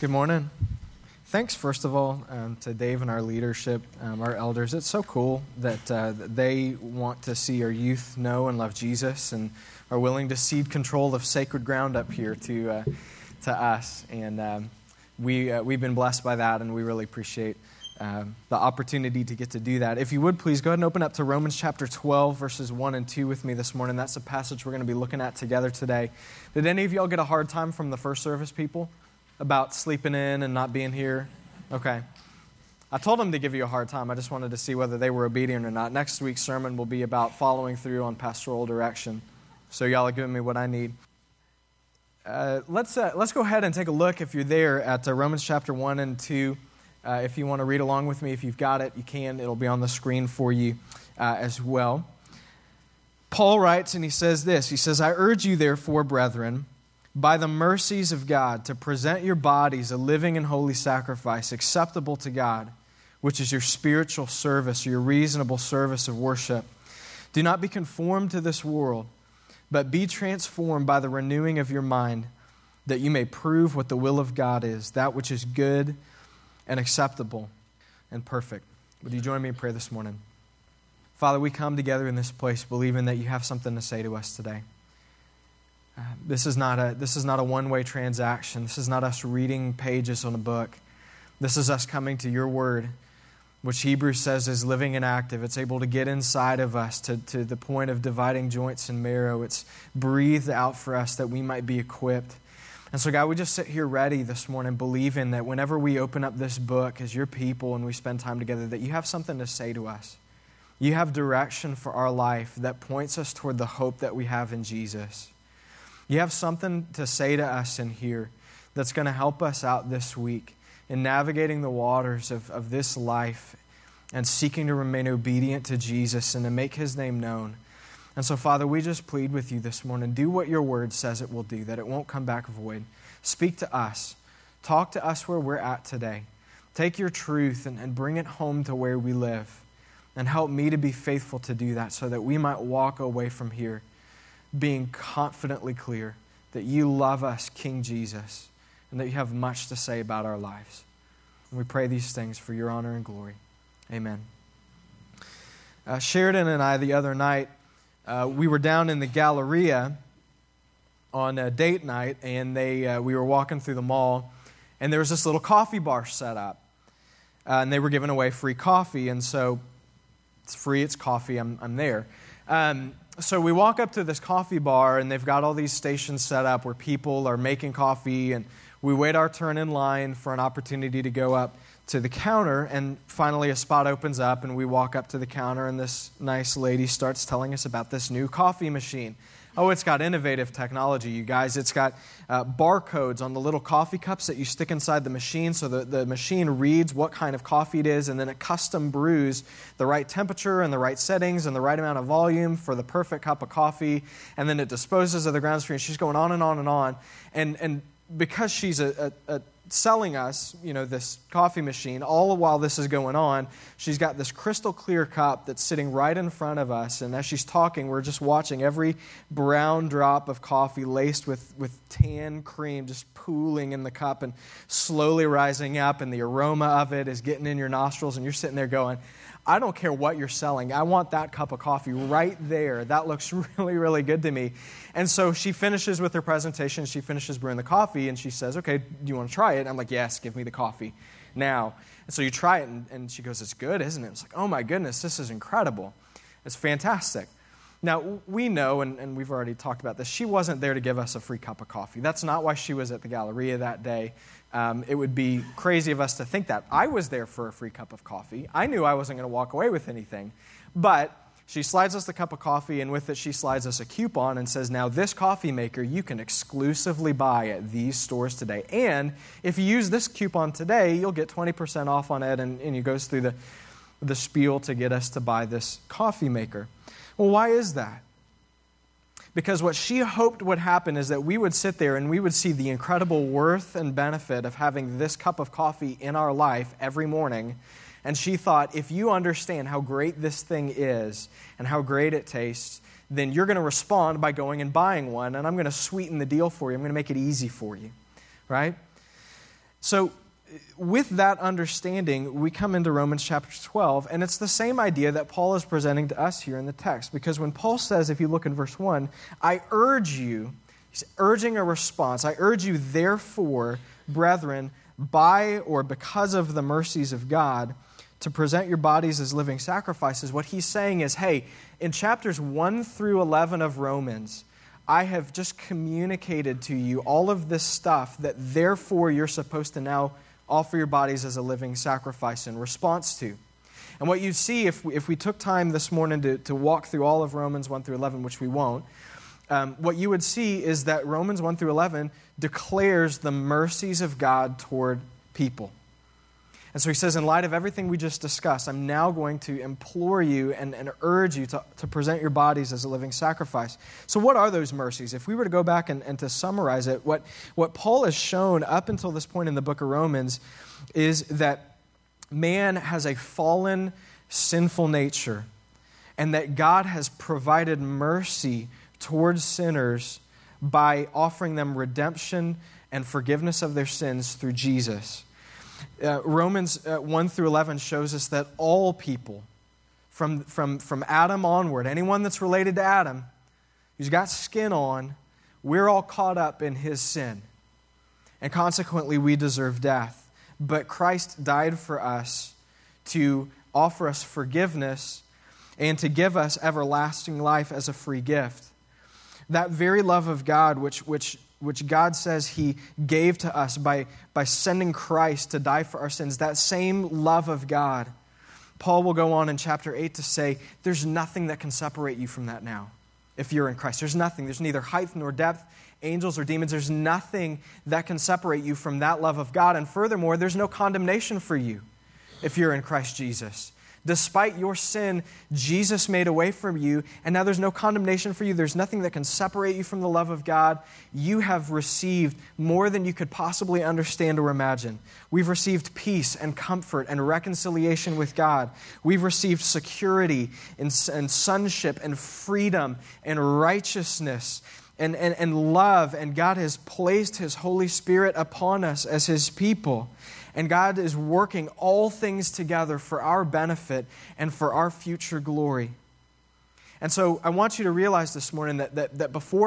Good morning. Thanks, first of all, to Dave and our leadership, our elders. It's so cool that they want to see our youth know and love Jesus and are willing to cede control of sacred ground up here to us. And we've been blessed by that, and we really appreciate the opportunity to get to do that. If you would, please go ahead and open up to Romans chapter 12, verses 1 and 2 with me this morning. That's a passage we're going to be looking at together today. Did any of y'all get a hard time from the first service people about sleeping in and not being here? Okay. I told them to give you a hard time. I just wanted to see whether they were obedient or not. Next week's sermon will be about following through on pastoral direction. So y'all are giving me what I need. Let's go ahead and take a look, if you're there, at Romans chapter 1 and 2. If you want to read along with me, if you've got it, you can. It'll be on the screen for you as well. Paul writes, and he says this. He says, "I urge you, therefore, brethren, by the mercies of God, to present your bodies a living and holy sacrifice, acceptable to God, which is your spiritual service, or your reasonable service of worship. Do not be conformed to this world, but be transformed by the renewing of your mind, that you may prove what the will of God is, that which is good and acceptable and perfect." Would you join me in prayer this morning? Father, we come together in this place believing that you have something to say to us today. This is not a one-way transaction. This is not us reading pages on a book. This is us coming to your word, which Hebrews says is living and active. It's able to get inside of us to the point of dividing joints and marrow. It's breathed out for us that we might be equipped. And so, God, we just sit here ready this morning, believing that whenever we open up this book as your people and we spend time together, that you have something to say to us. You have direction for our life that points us toward the hope that we have in Jesus. You have something to say to us in here that's going to help us out this week in navigating the waters of this life and seeking to remain obedient to Jesus and to make His name known. And so, Father, we just plead with you this morning. Do what your word says it will do, that it won't come back void. Speak to us. Talk to us where we're at today. Take your truth and bring it home to where we live. And help me to be faithful to do that so that we might walk away from here being confidently clear that you love us, King Jesus, and that you have much to say about our lives. And we pray these things for your honor and glory. Amen. Sheridan and I, the other night, we were down in the Galleria on a date night, and we were walking through the mall, and there was this little coffee bar set up. And they were giving away free coffee, and so it's free, it's coffee, I'm there. So we walk up to this coffee bar, and they've got all these stations set up where people are making coffee, and we wait our turn in line for an opportunity to go up to the counter, and finally a spot opens up, and we walk up to the counter, and this nice lady starts telling us about this new coffee machine. Oh, it's got innovative technology, you guys. It's got barcodes on the little coffee cups that you stick inside the machine, so the machine reads what kind of coffee it is, and then it custom brews the right temperature and the right settings and the right amount of volume for the perfect cup of coffee, and then it disposes of the grounds for you. She's going on and on and on. And because she's selling us, this coffee machine, all while this is going on, she's got this crystal clear cup that's sitting right in front of us, and as she's talking, we're just watching every brown drop of coffee laced with tan cream just pooling in the cup and slowly rising up, and the aroma of it is getting in your nostrils, and you're sitting there going, I don't care what you're selling. I want that cup of coffee right there. That looks really, really good to me. And so she finishes with her presentation. She finishes brewing the coffee, and she says, okay, do you want to try it? I'm like, yes, give me the coffee now. And so you try it, and she goes, it's good, isn't it? It's like, oh my goodness, this is incredible. It's fantastic. Now, we know, and we've already talked about this, she wasn't there to give us a free cup of coffee. That's not why she was at the Galleria that day. It would be crazy of us to think that. I was there for a free cup of coffee. I knew I wasn't going to walk away with anything. But she slides us the cup of coffee, and with it she slides us a coupon and says, now this coffee maker you can exclusively buy at these stores today. And if you use this coupon today, you'll get 20% off on it, and he goes through the spiel to get us to buy this coffee maker. Well, why is that? Because what she hoped would happen is that we would sit there and we would see the incredible worth and benefit of having this cup of coffee in our life every morning. And she thought, if you understand how great this thing is and how great it tastes, then you're going to respond by going and buying one, and I'm going to sweeten the deal for you. I'm going to make it easy for you, right? So with that understanding, we come into Romans chapter 12, and it's the same idea that Paul is presenting to us here in the text. Because when Paul says, if you look in verse 1, I urge you, he's urging a response, I urge you therefore, brethren, by or because of the mercies of God, to present your bodies as living sacrifices. What he's saying is, hey, in chapters 1 through 11 of Romans, I have just communicated to you all of this stuff that therefore you're supposed to now offer your bodies as a living sacrifice in response to. And what you see, if we took time this morning to walk through all of Romans 1 through 11, which we won't, what you would see is that Romans 1 through 11 declares the mercies of God toward people. And so he says, in light of everything we just discussed, I'm now going to implore you and urge you to present your bodies as a living sacrifice. So what are those mercies? If we were to go back and to summarize it, what Paul has shown up until this point in the book of Romans is that man has a fallen, sinful nature, and that God has provided mercy towards sinners by offering them redemption and forgiveness of their sins through Jesus. Romans 1 through 11 shows us that all people, from Adam onward, anyone that's related to Adam, who's got skin on, we're all caught up in his sin. And consequently, we deserve death. But Christ died for us to offer us forgiveness and to give us everlasting life as a free gift. That very love of God, which God says He gave to us by sending Christ to die for our sins, that same love of God, Paul will go on in chapter 8 to say, there's nothing that can separate you from that now if you're in Christ. There's nothing. There's neither height nor depth, angels or demons. There's nothing that can separate you from that love of God. And furthermore, there's no condemnation for you if you're in Christ Jesus. Despite your sin, Jesus made a way for you, and now there's no condemnation for you. There's nothing that can separate you from the love of God. You have received more than you could possibly understand or imagine. We've received peace and comfort and reconciliation with God. We've received security and sonship and freedom and righteousness and love, and God has placed His Holy Spirit upon us as His people. And God is working all things together for our benefit and for our future glory. And so I want you to realize this morning that before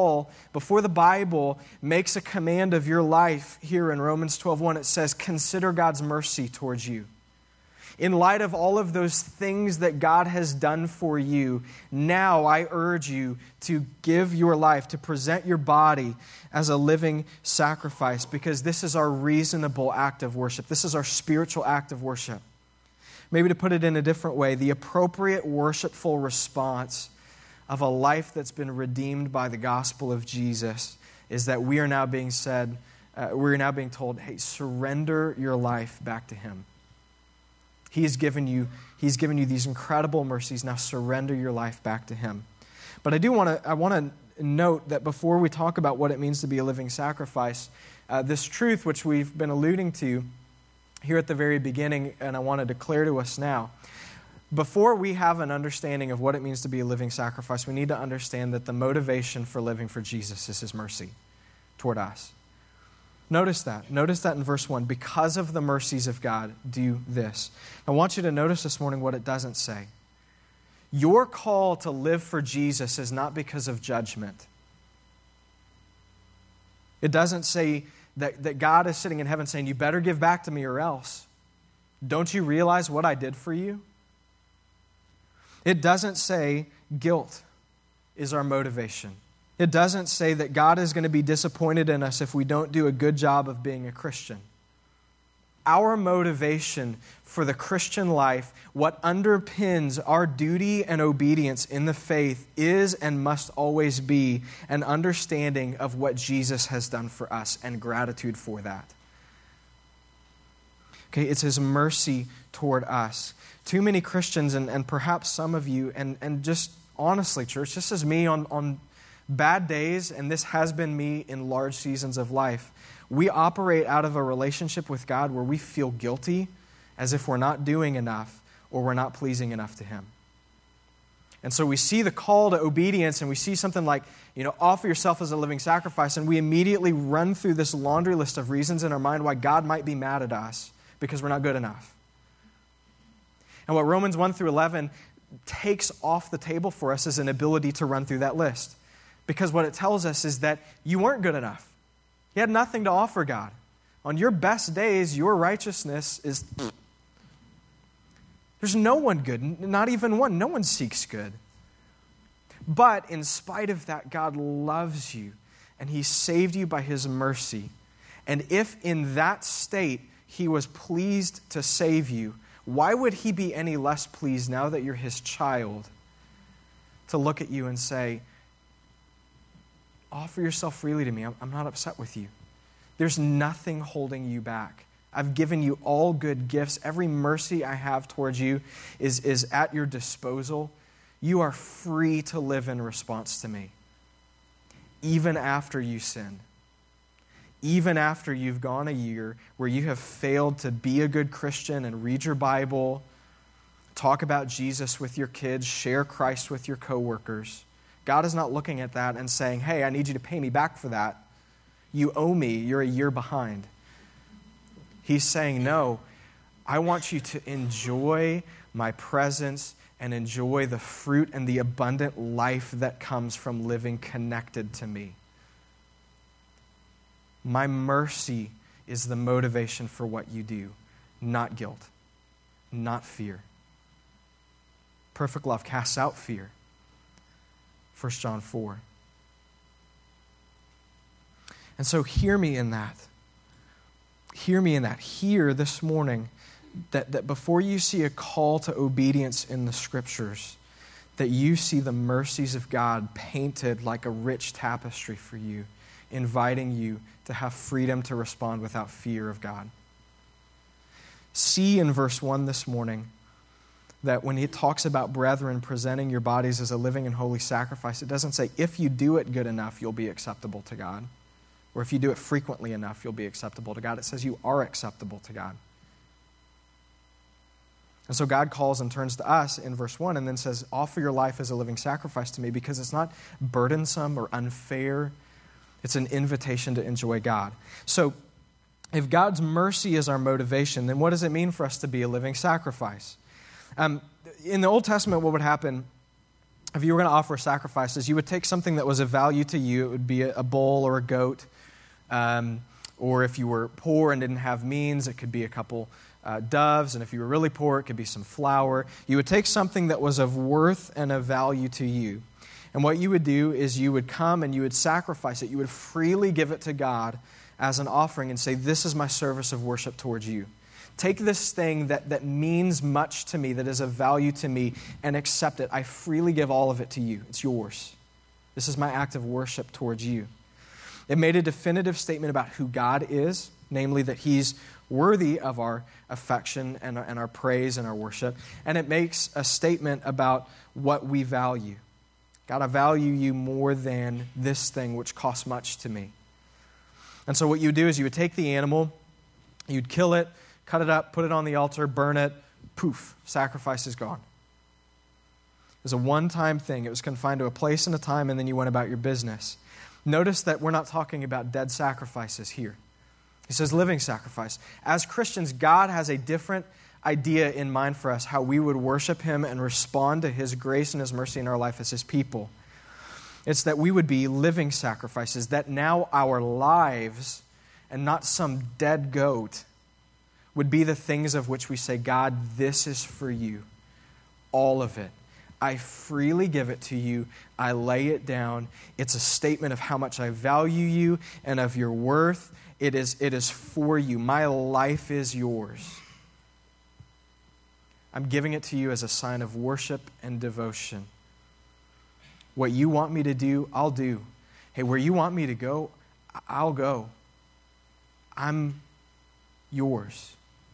the Bible makes a command of your life here in Romans 12:1, it says, consider God's mercy towards you. In light of all of those things that God has done for you, now I urge you to give your life, to present your body as a living sacrifice, because this is our reasonable act of worship. This is our spiritual act of worship. Maybe to put it in a different way, the appropriate worshipful response of a life that's been redeemed by the gospel of Jesus is that we are now being told, hey, surrender your life back to Him. He's given you these incredible mercies. Now surrender your life back to Him. But I want to note that before we talk about what it means to be a living sacrifice, this truth which we've been alluding to here at the very beginning, and I want to declare to us now, before we have an understanding of what it means to be a living sacrifice, we need to understand that the motivation for living for Jesus is His mercy toward us. Notice that. Notice that in verse 1. Because of the mercies of God, do this. I want you to notice this morning what it doesn't say. Your call to live for Jesus is not because of judgment. It doesn't say that God is sitting in heaven saying, you better give back to me or else. Don't you realize what I did for you? It doesn't say guilt is our motivation. It doesn't say that God is going to be disappointed in us if we don't do a good job of being a Christian. Our motivation for the Christian life, what underpins our duty and obedience in the faith, is and must always be an understanding of what Jesus has done for us and gratitude for that. Okay, it's His mercy toward us. Too many Christians, and perhaps some of you, and just honestly, church, this is me on bad days, and this has been me in large seasons of life. We operate out of a relationship with God where we feel guilty as if we're not doing enough or we're not pleasing enough to Him. And so we see the call to obedience, and we see something like, offer yourself as a living sacrifice, and we immediately run through this laundry list of reasons in our mind why God might be mad at us because we're not good enough. And what Romans 1 through 11 takes off the table for us is an ability to run through that list. Because what it tells us is that you weren't good enough. You had nothing to offer God. On your best days, your righteousness is... There's no one good, not even one. No one seeks good. But in spite of that, God loves you, and He saved you by His mercy. And if in that state He was pleased to save you, why would He be any less pleased now that you're His child to look at you and say, offer yourself freely to me. I'm not upset with you. There's nothing holding you back. I've given you all good gifts. Every mercy I have towards you is at your disposal. You are free to live in response to me, even after you sin. Even after you've gone a year where you have failed to be a good Christian and read your Bible, talk about Jesus with your kids, share Christ with your coworkers. God is not looking at that and saying, hey, I need you to pay me back for that. You owe me. You're a year behind. He's saying, no, I want you to enjoy my presence and enjoy the fruit and the abundant life that comes from living connected to me. My mercy is the motivation for what you do, not guilt, not fear. Perfect love casts out fear. 1 John 4. And so hear me in that. Hear me in that. Hear this morning that before you see a call to obedience in the Scriptures, that you see the mercies of God painted like a rich tapestry for you, inviting you to have freedom to respond without fear of God. See in verse 1 this morning that when he talks about brethren presenting your bodies as a living and holy sacrifice, it doesn't say if you do it good enough, you'll be acceptable to God. Or if you do it frequently enough, you'll be acceptable to God. It says you are acceptable to God. And so God calls and turns to us in verse 1 and then says, offer your life as a living sacrifice to me, because it's not burdensome or unfair. It's an invitation to enjoy God. So if God's mercy is our motivation, then what does it mean for us to be a living sacrifice? In the Old Testament, what would happen if you were going to offer sacrifices? You would take something that was of value to you. It would be a bull or a goat. Or if you were poor and didn't have means, it could be a couple doves. And if you were really poor, it could be some flour. You would take something that was of worth and of value to you. And what you would do is you would come and you would sacrifice it. You would freely give it to God as an offering and say, this is my service of worship towards you. Take this thing that means much to me, that is of value to me, and accept it. I freely give all of it to you. It's yours. This is my act of worship towards you. It made a definitive statement about who God is, namely that He's worthy of our affection and our praise and our worship. And it makes a statement about what we value. God, I value you more than this thing which costs much to me. And so what you would do is you would take the animal, you'd kill it, cut it up, put it on the altar, burn it, poof, sacrifice is gone. It was a one-time thing. It was confined to a place and a time, and then you went about your business. Notice that we're not talking about dead sacrifices here. He says living sacrifice. As Christians, God has a different idea in mind for us how we would worship Him and respond to His grace and His mercy in our life as His people. It's that we would be living sacrifices, that now our lives, and not some dead goat, would be the things of which we say, God, this is for you. All of it. I freely give it to you. I lay it down. It's a statement of how much I value you and of your worth. It is for you. My life is yours. I'm giving it to you as a sign of worship and devotion. What you want me to do, I'll do. Hey, where you want me to go, I'll go. I'm yours.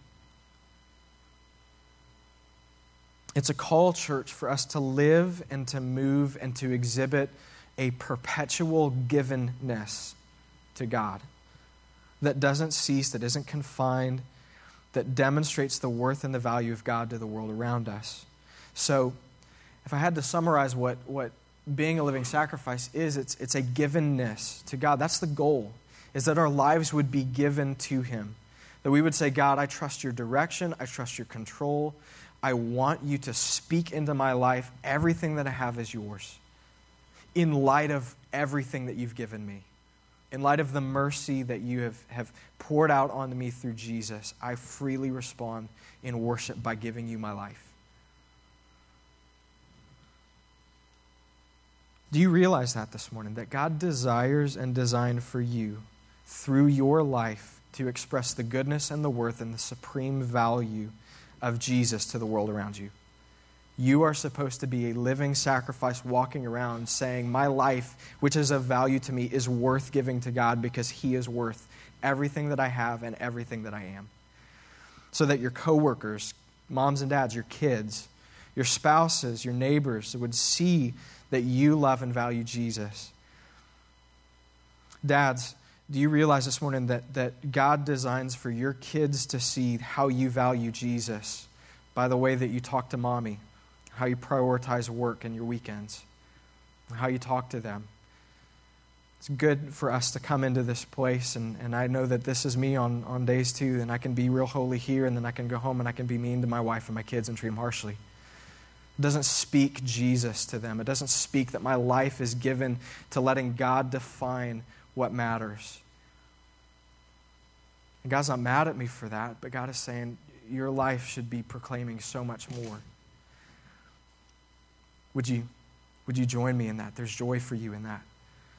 It's a call, church, for us to live and to move and to exhibit a perpetual givenness to God that doesn't cease, that isn't confined, that demonstrates the worth and the value of God to the world around us. So, if I had to summarize what being a living sacrifice is, it's a givenness to God. That's the goal, is that our lives would be given to Him. That we would say, God, I trust your direction. I trust your control. I want you to speak into my life. Everything that I have is yours. In light of everything that you've given me, in light of the mercy that you have poured out onto me through Jesus, I freely respond in worship by giving you my life. Do you realize that this morning? That God desires and designed for you, through your life, to express the goodness and the worth and the supreme value of Jesus to the world around you. You are supposed to be a living sacrifice walking around saying, my life, which is of value to me, is worth giving to God because He is worth everything that I have and everything that I am. So that your coworkers, moms and dads, your kids, your spouses, your neighbors would see that you love and value Jesus. Dads, do you realize this morning that God designs for your kids to see how you value Jesus by the way that you talk to mommy, how you prioritize work and your weekends, how you talk to them? It's good for us to come into this place, and I know that this is me on days too, and I can be real holy here, and then I can go home and I can be mean to my wife and my kids and treat them harshly. It doesn't speak Jesus to them. It doesn't speak that my life is given to letting God define what matters. And God's not mad at me for that, but God is saying your life should be proclaiming so much more. Would you join me in that? There's joy for you in that.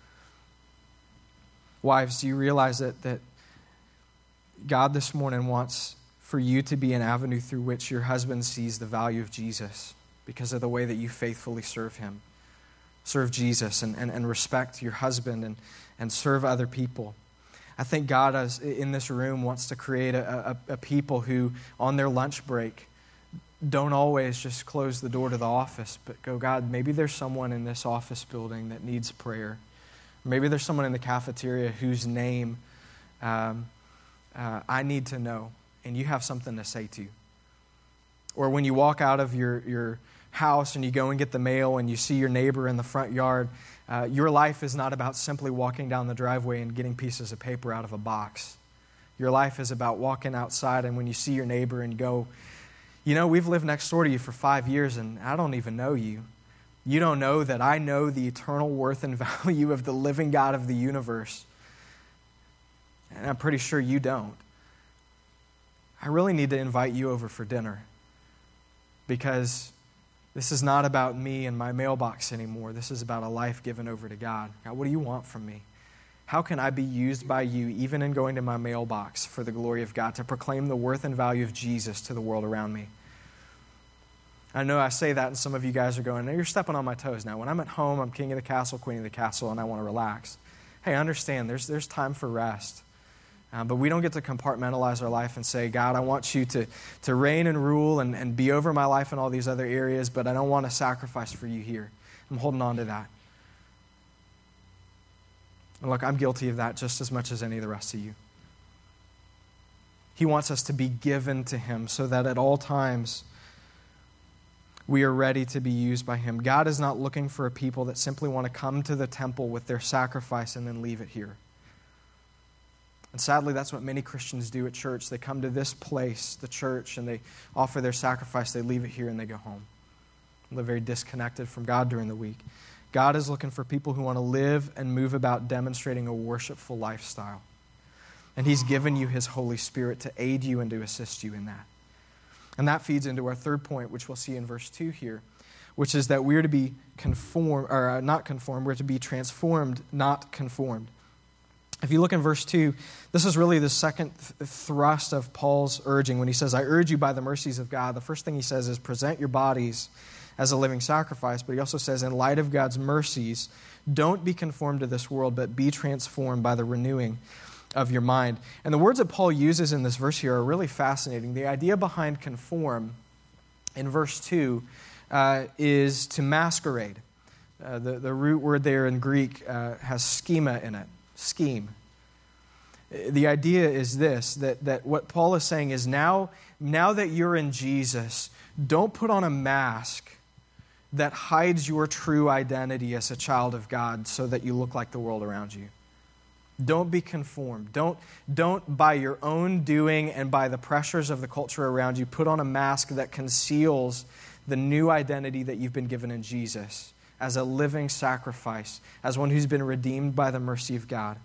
Wives, do you realize that God this morning wants for you to be an avenue through which your husband sees the value of Jesus because of the way that you faithfully serve Him? Serve Jesus and respect your husband and serve other people. I think God in this room wants to create a people who, on their lunch break, don't always just close the door to the office, but go, God, maybe there's someone in this office building that needs prayer. Maybe there's someone in the cafeteria whose name I need to know, and you have something to say to. Or when you walk out of your house and you go and get the mail and you see your neighbor in the front yard, your life is not about simply walking down the driveway and getting pieces of paper out of a box. Your life is about walking outside, and when you see your neighbor and you go, you know, we've lived next door to you for 5 years and I don't even know you. You don't know that I know the eternal worth and value of the living God of the universe. And I'm pretty sure you don't. I really need to invite you over for dinner, because this is not about me and my mailbox anymore. This is about a life given over to God. God, what do you want from me? How can I be used by you, even in going to my mailbox, for the glory of God, to proclaim the worth and value of Jesus to the world around me? I know I say that, and some of you guys are going, you're stepping on my toes now. When I'm at home, I'm king of the castle, queen of the castle, and I want to relax. Hey, I understand. There's time for rest. But we don't get to compartmentalize our life and say, God, I want you to reign and rule and be over my life in all these other areas, but I don't want to sacrifice for you here. I'm holding on to that. And look, I'm guilty of that just as much as any of the rest of you. He wants us to be given to Him so that at all times we are ready to be used by Him. God is not looking for a people that simply want to come to the temple with their sacrifice and then leave it here. And sadly, that's what many Christians do at church. They come to this place, the church, and they offer their sacrifice, they leave it here, and they go home. They live very disconnected from God during the week. God is looking for people who want to live and move about demonstrating a worshipful lifestyle. And He's given you His Holy Spirit to aid you and to assist you in that. And that feeds into our third point, which we'll see in verse 2 here, which is that we're to be not conformed, we're to be transformed, not conformed. If you look in verse 2, this is really the second thrust of Paul's urging when he says, I urge you by the mercies of God. The first thing he says is present your bodies as a living sacrifice, but he also says, in light of God's mercies, don't be conformed to this world, but be transformed by the renewing of your mind. And the words that Paul uses in this verse here are really fascinating. The idea behind conform in verse 2 is to masquerade. The root word there in Greek has schema in it. Scheme. The idea is this, that what Paul is saying is now that you're in Jesus, don't put on a mask. that hides your true identity as a child of God so that you look like the world around you. Don't be conformed. Don't by your own doing and by the pressures of the culture around you put on a mask that conceals the new identity that you've been given in Jesus as a living sacrifice, as one who's been redeemed by the mercy of God.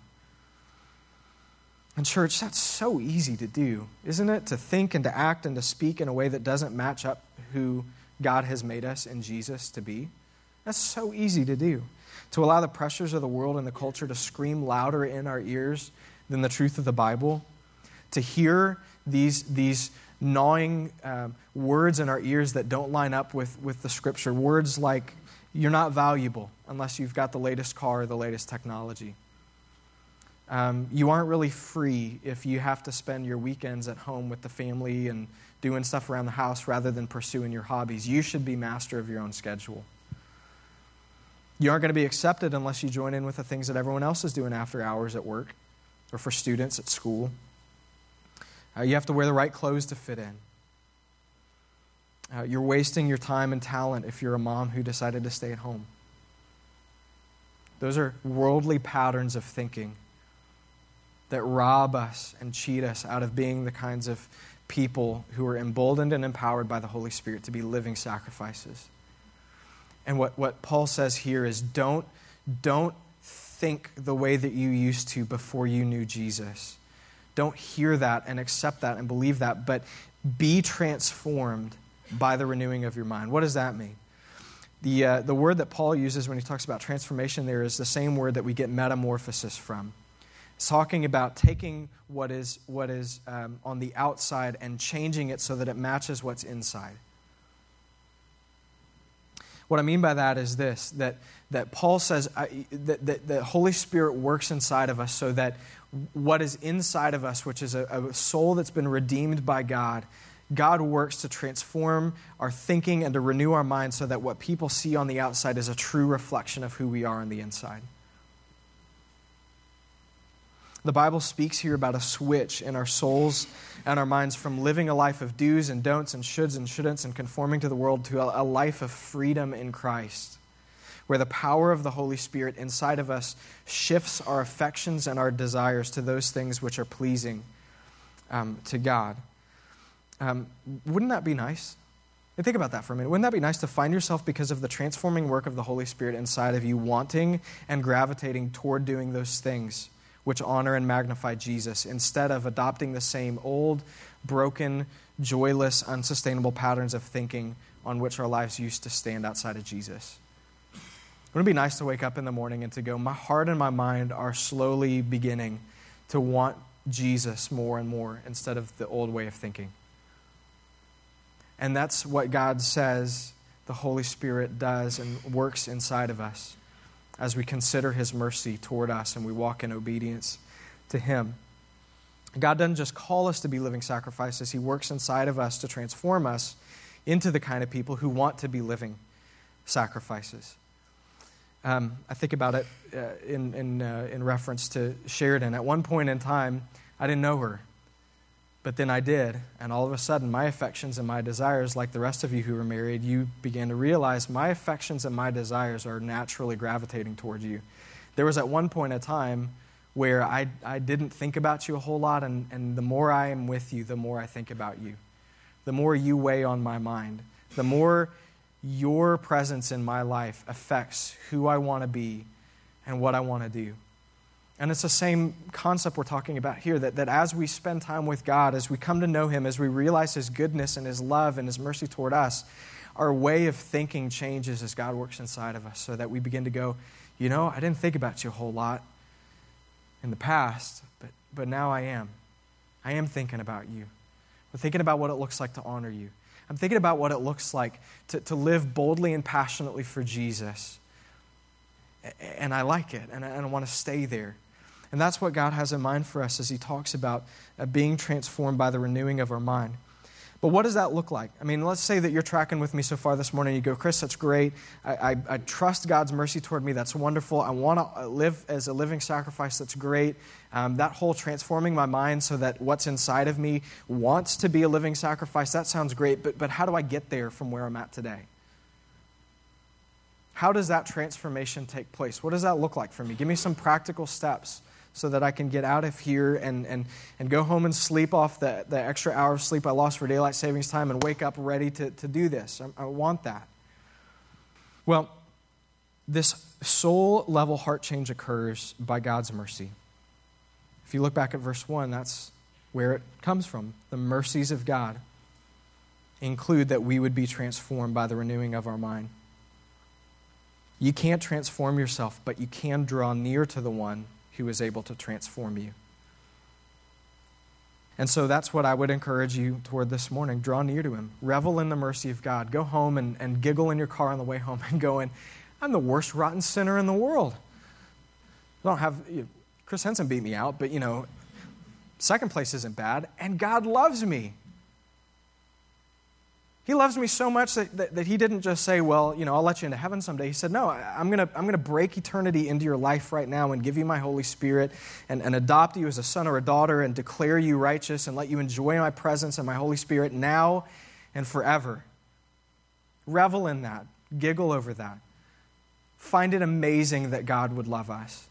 And church, that's so easy to do, isn't it? To think and to act and to speak in a way that doesn't match up who God has made us in Jesus to be. That's so easy to do. To allow the pressures of the world and the culture to scream louder in our ears than the truth of the Bible. To hear these gnawing words in our ears that don't line up with the Scripture. Words like, you're not valuable unless you've got the latest car or the latest technology. You aren't really free if you have to spend your weekends at home with the family and doing stuff around the house rather than pursuing your hobbies. You should be master of your own schedule. You aren't going to be accepted unless you join in with the things that everyone else is doing after hours at work or for students at school. You have to wear the right clothes to fit in. You're wasting your time and talent if you're a mom who decided to stay at home. Those are worldly patterns of thinking that rob us and cheat us out of being the kinds of people who are emboldened and empowered by the Holy Spirit to be living sacrifices. And what Paul says here is don't think the way that you used to before you knew Jesus. Don't hear that and accept that and believe that, but be transformed by the renewing of your mind. What does that mean? The word that Paul uses when he talks about transformation there is the same word that we get metamorphosis from. It's talking about taking what is on the outside and changing it so that it matches what's inside. What I mean by that is this, that Paul says that the Holy Spirit works inside of us so that what is inside of us, which is a soul that's been redeemed by God, God works to transform our thinking and to renew our minds so that what people see on the outside is a true reflection of who we are on the inside. The Bible speaks here about a switch in our souls and our minds from living a life of do's and don'ts and shoulds and shouldn'ts and conforming to the world to a life of freedom in Christ, where the power of the Holy Spirit inside of us shifts our affections and our desires to those things which are pleasing to God. Wouldn't that be nice? And think about that for a minute. Wouldn't that be nice to find yourself, because of the transforming work of the Holy Spirit inside of you, wanting and gravitating toward doing those things which honor and magnify Jesus, instead of adopting the same old, broken, joyless, unsustainable patterns of thinking on which our lives used to stand outside of Jesus? Wouldn't it be nice to wake up in the morning and to go, my heart and my mind are slowly beginning to want Jesus more and more instead of the old way of thinking? And that's what God says the Holy Spirit does and works inside of us as we consider His mercy toward us and we walk in obedience to Him. God doesn't just call us to be living sacrifices. He works inside of us to transform us into the kind of people who want to be living sacrifices. I think about it in reference to Sheridan. At one point in time, I didn't know her. But then I did, and all of a sudden, my affections and my desires, like the rest of you who are married, you began to realize my affections and my desires are naturally gravitating toward you. There was at one point in time where I didn't think about you a whole lot, and the more I am with you, the more I think about you. The more you weigh on my mind. The more your presence in my life affects who I want to be and what I want to do. And it's the same concept we're talking about here, that as we spend time with God, as we come to know Him, as we realize His goodness and His love and His mercy toward us, our way of thinking changes as God works inside of us, so that we begin to go, I didn't think about you a whole lot in the past, but now I am. I am thinking about you. I'm thinking about what it looks like to honor you. I'm thinking about what it looks like to live boldly and passionately for Jesus. And I like it, and I want to stay there. And that's what God has in mind for us as He talks about being transformed by the renewing of our mind. But what does that look like? I mean, let's say that you're tracking with me so far this morning. You go, Chris, that's great. I trust God's mercy toward me. That's wonderful. I want to live as a living sacrifice. That's great. That whole transforming my mind so that what's inside of me wants to be a living sacrifice, that sounds great. But how do I get there from where I'm at today? how does that transformation take place? What does that look like for me? Give me some practical steps so that I can get out of here and go home and sleep off the extra hour of sleep I lost for daylight savings time and wake up ready to do this. I want that. Well, this soul-level heart change occurs by God's mercy. If you look back at verse 1, that's where it comes from. The mercies of God include that we would be transformed by the renewing of our mind. You can't transform yourself, but you can draw near to the one who is able to transform you. And so that's what I would encourage you toward this morning. Draw near to him. Revel in the mercy of God. Go home and giggle in your car on the way home and going, I'm the worst rotten sinner in the world. I don't have, Chris Henson beat me out, but second place isn't bad, and God loves me. He loves me so much that he didn't just say, well, I'll let you into heaven someday. He said, no, I'm gonna break eternity into your life right now and give you my Holy Spirit and adopt you as a son or a daughter and declare you righteous and let you enjoy my presence and my Holy Spirit now and forever. Revel in that. Giggle over that. Find it amazing that God would love us.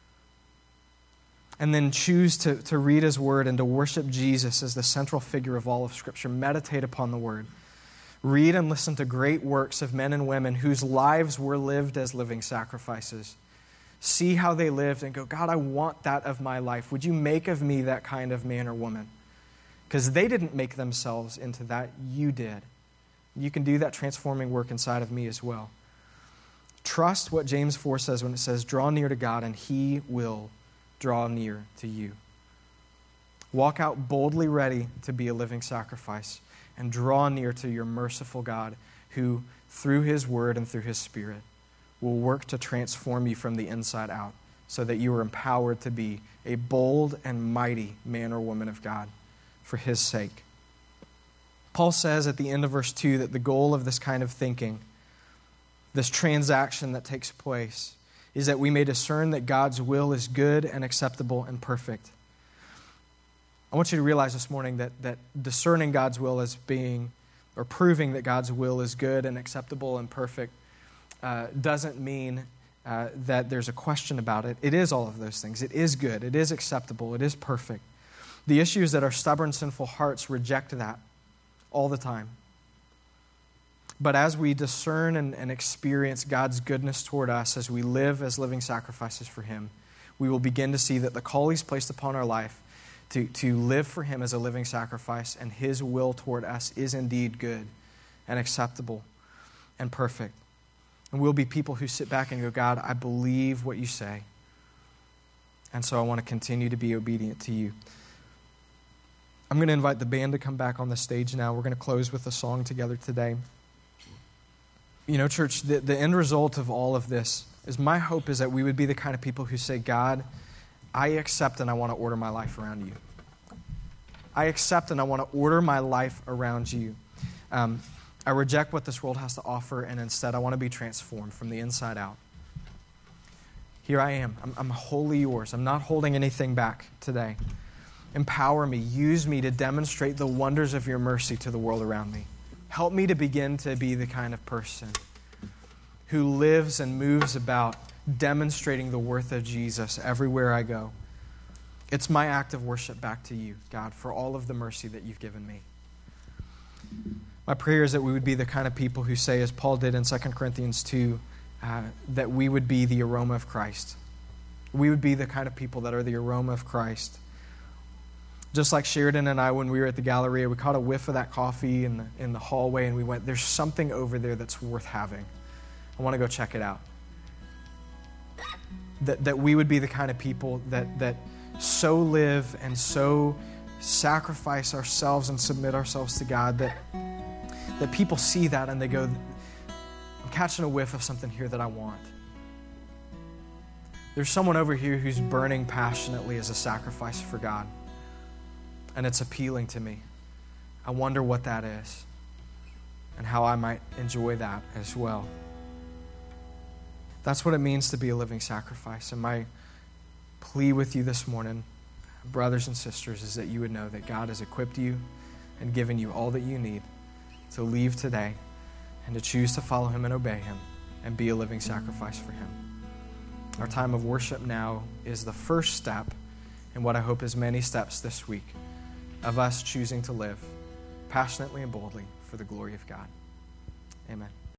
And then choose to read his word and to worship Jesus as the central figure of all of Scripture. Meditate upon the word. Read and listen to great works of men and women whose lives were lived as living sacrifices. See how they lived and go, God, I want that of my life. Would you make of me that kind of man or woman? Because they didn't make themselves into that. You did. You can do that transforming work inside of me as well. Trust what James 4 says when it says, draw near to God and he will draw near to you. Walk out boldly ready to be a living sacrifice and draw near to your merciful God who, through his word and through his Spirit, will work to transform you from the inside out so that you are empowered to be a bold and mighty man or woman of God for his sake. Paul says at the end of verse 2 that the goal of this kind of thinking, this transaction that takes place, is that we may discern that God's will is good and acceptable and perfect. I want you to realize this morning that discerning God's will as being, or proving that God's will is good and acceptable and perfect doesn't mean that there's a question about it. It is all of those things. It is good. It is acceptable. It is perfect. The issue is that our stubborn, sinful hearts reject that all the time. But as we discern and experience God's goodness toward us, as we live as living sacrifices for him, we will begin to see that the call he's placed upon our life to live for him as a living sacrifice and his will toward us is indeed good and acceptable and perfect. And we'll be people who sit back and go, God, I believe what you say. And so I want to continue to be obedient to you. I'm going to invite the band to come back on the stage now. We're going to close with a song together today. Church, the end result of all of this is my hope is that we would be the kind of people who say, God, I accept and I want to order my life around you. I accept and I want to order my life around you. I reject what this world has to offer, and instead I want to be transformed from the inside out. Here I am. I'm wholly yours. I'm not holding anything back today. Empower me. Use me to demonstrate the wonders of your mercy to the world around me. Help me to begin to be the kind of person who lives and moves about demonstrating the worth of Jesus everywhere I go. It's my act of worship back to you, God, for all of the mercy that you've given me. My prayer is that we would be the kind of people who say, as Paul did in 2 Corinthians 2, that we would be the aroma of Christ. We would be the kind of people that are the aroma of Christ. Just like Sheridan and I, when we were at the Galleria, we caught a whiff of that coffee in the hallway, and we went, there's something over there that's worth having. I want to go check it out. That we would be the kind of people that so live and so sacrifice ourselves and submit ourselves to God that people see that and they go, I'm catching a whiff of something here that I want. There's someone over here who's burning passionately as a sacrifice for God. And it's appealing to me. I wonder what that is and how I might enjoy that as well. That's what it means to be a living sacrifice. And my plea with you this morning, brothers and sisters, is that you would know that God has equipped you and given you all that you need to leave today and to choose to follow him and obey him and be a living sacrifice for him. Our time of worship now is the first step in what I hope is many steps this week of us choosing to live passionately and boldly for the glory of God. Amen.